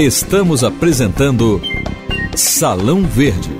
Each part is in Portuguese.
Estamos apresentando Salão Verde.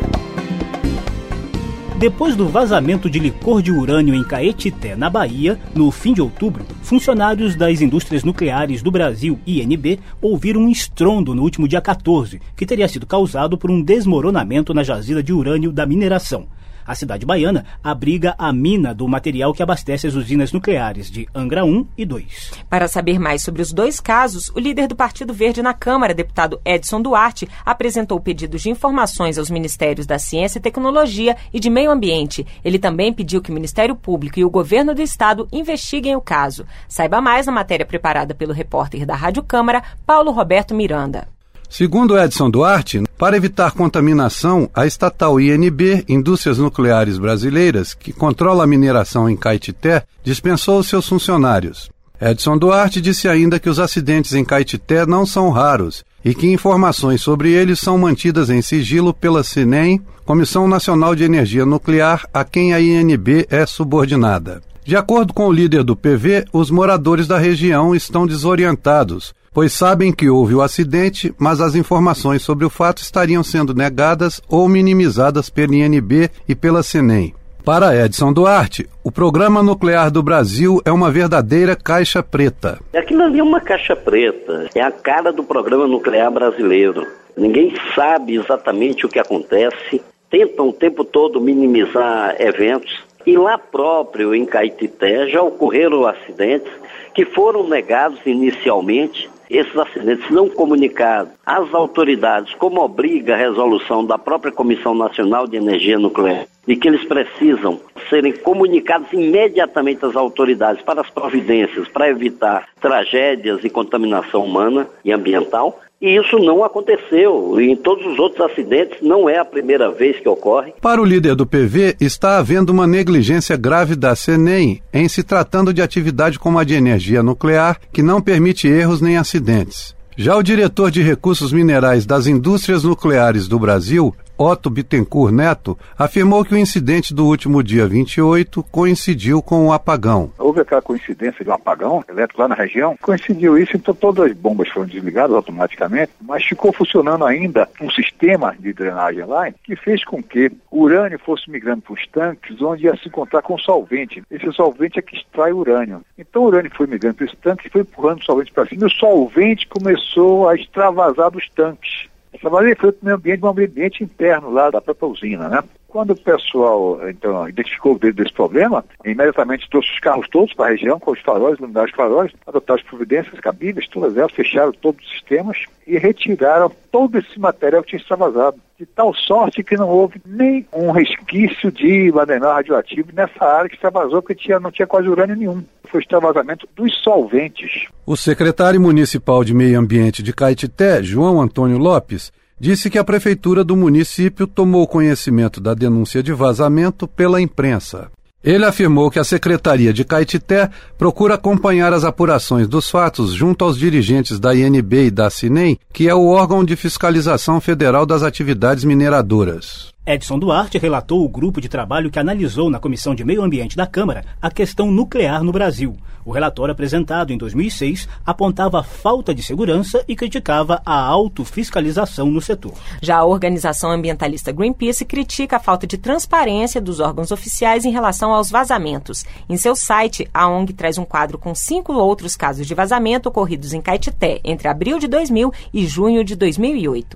Depois do vazamento de licor de urânio em Caetité, na Bahia, no fim de outubro, funcionários das indústrias nucleares do Brasil, INB, ouviram um estrondo no último dia 14, que teria sido causado por um desmoronamento na jazida de urânio da mineração. A cidade baiana abriga a mina do material que abastece as usinas nucleares de Angra 1 e 2. Para saber mais sobre os dois casos, o líder do Partido Verde na Câmara, deputado Edson Duarte, apresentou pedidos de informações aos Ministérios da Ciência e Tecnologia e de Meio Ambiente. Ele também pediu que o Ministério Público e o Governo do Estado investiguem o caso. Saiba mais na matéria preparada pelo repórter da Rádio Câmara, Paulo Roberto Miranda. Segundo Edson Duarte, para evitar contaminação, a estatal INB, Indústrias Nucleares Brasileiras, que controla a mineração em Caetité, dispensou seus funcionários. Edson Duarte disse ainda que os acidentes em Caetité não são raros e que informações sobre eles são mantidas em sigilo pela CNEM, Comissão Nacional de Energia Nuclear, a quem a INB é subordinada. De acordo com o líder do PV, os moradores da região estão desorientados, pois sabem que houve o acidente, mas as informações sobre o fato estariam sendo negadas ou minimizadas pela INB e pela CNEM. Para Edson Duarte, o Programa Nuclear do Brasil é uma verdadeira caixa preta. Aquilo ali é uma caixa preta, é a cara do Programa Nuclear brasileiro. Ninguém sabe exatamente o que acontece, tentam o tempo todo minimizar eventos, e lá próprio em Caetité já ocorreram acidentes que foram negados inicialmente. Esses acidentes não comunicados às autoridades, como obriga a resolução da própria Comissão Nacional de Energia Nuclear, de que eles precisam serem comunicados imediatamente às autoridades para as providências, para evitar tragédias e contaminação humana e ambiental. E isso não aconteceu. E em todos os outros acidentes não é a primeira vez que ocorre. Para o líder do PV, está havendo uma negligência grave da CNEM em se tratando de atividade como a de energia nuclear, que não permite erros nem acidentes. Já o diretor de Recursos Minerais das Indústrias Nucleares do Brasil, Otto Bittencourt Neto, afirmou que o incidente do último dia 28 coincidiu com o apagão. Houve aquela coincidência de um apagão elétrico lá na região, coincidiu isso, então todas as bombas foram desligadas automaticamente, mas ficou funcionando ainda um sistema de drenagem lá que fez com que o urânio fosse migrando para os tanques, onde ia se encontrar com solvente. Esse solvente é que extrai o urânio. Então o urânio foi migrando para os tanques e foi empurrando o solvente para cima, e o solvente começou a extravasar dos tanques. Essa vazia foi para o meio ambiente interno lá da própria usina, né? Quando o pessoal, então, identificou desse problema, imediatamente trouxe os carros todos para a região, com os faróis, iluminaram os faróis, adotaram as providências cabíveis, todas elas, fecharam todos os sistemas e retiraram todo esse material que tinha extravasado. De tal sorte que não houve nem um resquício de material radioativo nessa área que extravasou, porque não tinha quase urânio nenhum. Foi o extravasamento dos solventes. O secretário municipal de Meio Ambiente de Caetité, João Antônio Lopes, disse que a prefeitura do município tomou conhecimento da denúncia de vazamento pela imprensa. Ele afirmou que a Secretaria de Caetité procura acompanhar as apurações dos fatos junto aos dirigentes da INB e da CNEM, que é o órgão de fiscalização federal das atividades mineradoras. Edson Duarte relatou o grupo de trabalho que analisou na Comissão de Meio Ambiente da Câmara a questão nuclear no Brasil. O relatório apresentado em 2006 apontava a falta de segurança e criticava a autofiscalização no setor. Já a organização ambientalista Greenpeace critica a falta de transparência dos órgãos oficiais em relação aos vazamentos. Em seu site, a ONG traz um quadro com 5 outros casos de vazamento ocorridos em Caetité entre abril de 2000 e junho de 2008.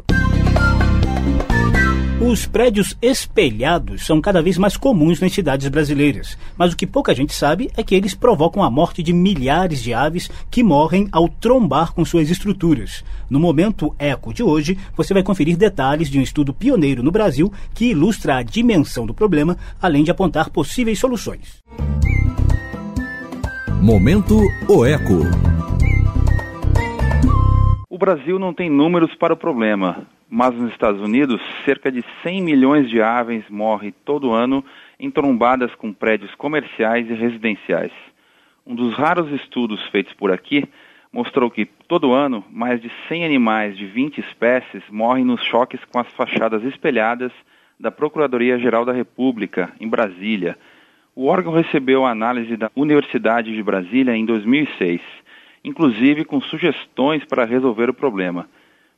Os prédios espelhados são cada vez mais comuns nas cidades brasileiras, mas o que pouca gente sabe é que eles provocam a morte de milhares de aves que morrem ao trombar com suas estruturas. No Momento Eco de hoje, você vai conferir detalhes de um estudo pioneiro no Brasil que ilustra a dimensão do problema, além de apontar possíveis soluções. Momento Eco. O Brasil não tem números para o problema, mas nos Estados Unidos, cerca de 100 milhões de aves morrem todo ano em trombadas com prédios comerciais e residenciais. Um dos raros estudos feitos por aqui mostrou que, todo ano, mais de 100 animais de 20 espécies morrem nos choques com as fachadas espelhadas da Procuradoria-Geral da República, em Brasília. O órgão recebeu a análise da Universidade de Brasília em 2006, inclusive com sugestões para resolver o problema.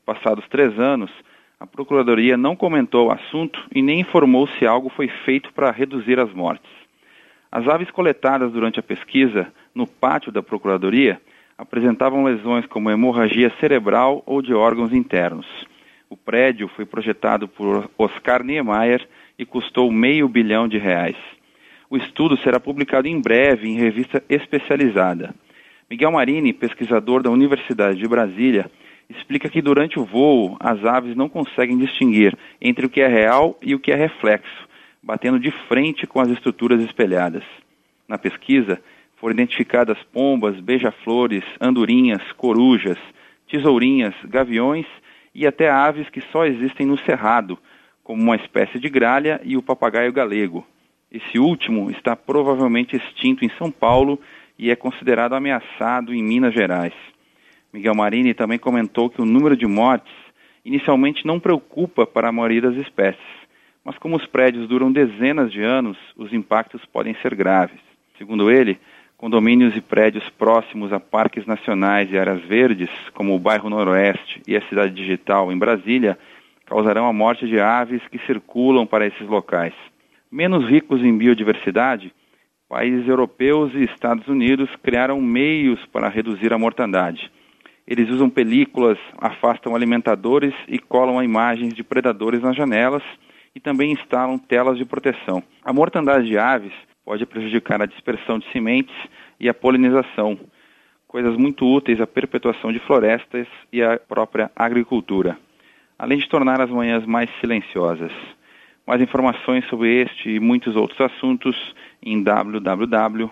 Passados 3 anos, a Procuradoria não comentou o assunto e nem informou se algo foi feito para reduzir as mortes. As aves coletadas durante a pesquisa, no pátio da Procuradoria, apresentavam lesões como hemorragia cerebral ou de órgãos internos. O prédio foi projetado por Oscar Niemeyer e custou R$500 milhão. O estudo será publicado em breve em revista especializada. Miguel Marini, pesquisador da Universidade de Brasília, explica que durante o voo as aves não conseguem distinguir entre o que é real e o que é reflexo, batendo de frente com as estruturas espelhadas. Na pesquisa, foram identificadas pombas, beija-flores, andorinhas, corujas, tesourinhas, gaviões e até aves que só existem no Cerrado, como uma espécie de gralha e o papagaio galego. Esse último está provavelmente extinto em São Paulo e é considerado ameaçado em Minas Gerais. Miguel Marini também comentou que o número de mortes inicialmente não preocupa para a maioria das espécies, mas como os prédios duram dezenas de anos, os impactos podem ser graves. Segundo ele, condomínios e prédios próximos a parques nacionais e áreas verdes, como o bairro Noroeste e a Cidade Digital em Brasília, causarão a morte de aves que circulam para esses locais. Menos ricos em biodiversidade, países europeus e Estados Unidos criaram meios para reduzir a mortandade. Eles usam películas, afastam alimentadores e colam imagens de predadores nas janelas e também instalam telas de proteção. A mortandade de aves pode prejudicar a dispersão de sementes e a polinização, coisas muito úteis à perpetuação de florestas e à própria agricultura, além de tornar as manhãs mais silenciosas. Mais informações sobre este e muitos outros assuntos em www.oeco.com.br.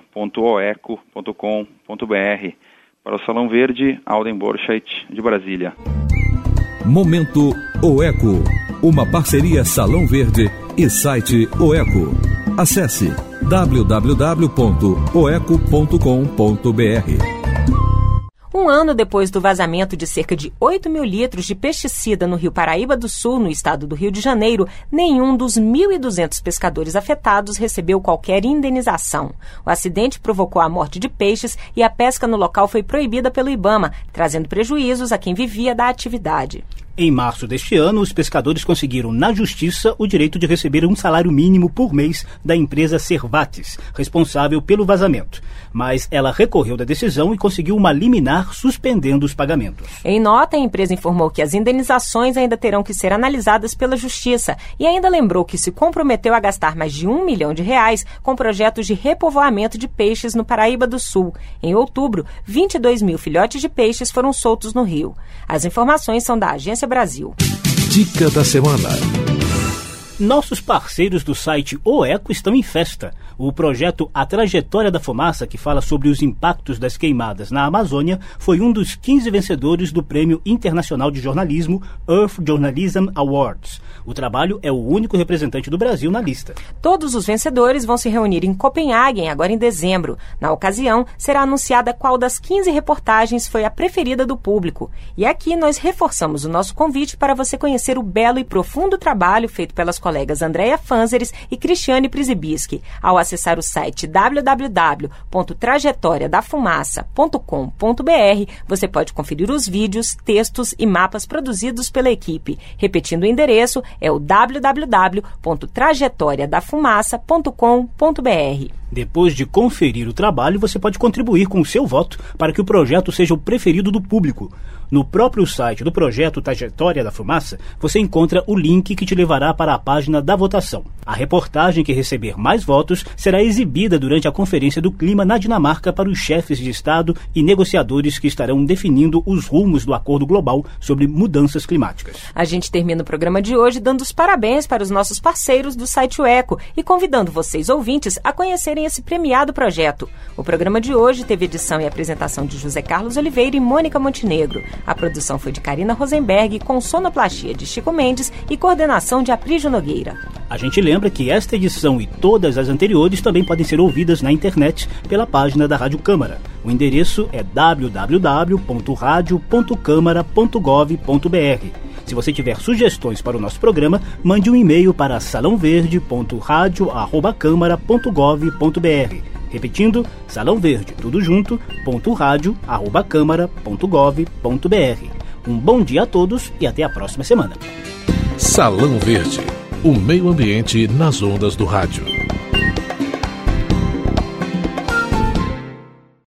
Para o Salão Verde, Alden Borchardt, de Brasília. Momento OECO, uma parceria Salão Verde e site OECO. Acesse www.oeco.com.br. Um ano depois do vazamento de cerca de 8 mil litros de pesticida no Rio Paraíba do Sul, no estado do Rio de Janeiro, nenhum dos 1.200 pescadores afetados recebeu qualquer indenização. O acidente provocou a morte de peixes e a pesca no local foi proibida pelo IBAMA, trazendo prejuízos a quem vivia da atividade. Em março deste ano, os pescadores conseguiram na Justiça o direito de receber um salário mínimo por mês da empresa Cervates, responsável pelo vazamento. Mas ela recorreu da decisão e conseguiu uma liminar suspendendo os pagamentos. Em nota, a empresa informou que as indenizações ainda terão que ser analisadas pela Justiça e ainda lembrou que se comprometeu a gastar mais de R$1 milhão com projetos de repovoamento de peixes no Paraíba do Sul. Em outubro, 22 mil filhotes de peixes foram soltos no rio. As informações são da Agência Brasil. Dica da semana. Nossos parceiros do site OECO estão em festa. O projeto A Trajetória da Fumaça, que fala sobre os impactos das queimadas na Amazônia, foi um dos 15 vencedores do Prêmio Internacional de Jornalismo Earth Journalism Awards. O trabalho é o único representante do Brasil na lista. Todos os vencedores vão se reunir em Copenhague agora em dezembro. Na ocasião, será anunciada qual das 15 reportagens foi a preferida do público. E aqui nós reforçamos o nosso convite para você conhecer o belo e profundo trabalho feito pelas colegas Andréia Fanzeres e Cristiane Przybyski. Ao acessar o site www.trajetoriadafumaça.com.br, você pode conferir os vídeos, textos e mapas produzidos pela equipe. Repetindo o endereço, é o www.trajetoriadafumaça.com.br. Depois de conferir o trabalho, você pode contribuir com o seu voto para que o projeto seja o preferido do público. No próprio site do projeto Trajetória da Fumaça, você encontra o link que te levará para a página da votação. A reportagem que receber mais votos será exibida durante a Conferência do Clima na Dinamarca para os chefes de Estado e negociadores que estarão definindo os rumos do Acordo Global sobre Mudanças Climáticas. A gente termina o programa de hoje dando os parabéns para os nossos parceiros do site OECO e convidando vocês, ouvintes, a conhecerem esse premiado projeto. O programa de hoje teve edição e apresentação de José Carlos Oliveira e Mônica Montenegro. A produção foi de Karina Rosenberg, com sonoplastia de Chico Mendes e coordenação de Aprígio Nogueira. A gente lembra que esta edição e todas as anteriores também podem ser ouvidas na internet pela página da Rádio Câmara. O endereço é www.radio.câmara.gov.br. Se você tiver sugestões para o nosso programa, mande um e-mail para salãoverde.radio@câmara.gov.br. Repetindo, Salão Verde, tudo junto, .radio@câmara.gov.br. Um bom dia a todos e até a próxima semana. Salão Verde, o meio ambiente nas ondas do rádio.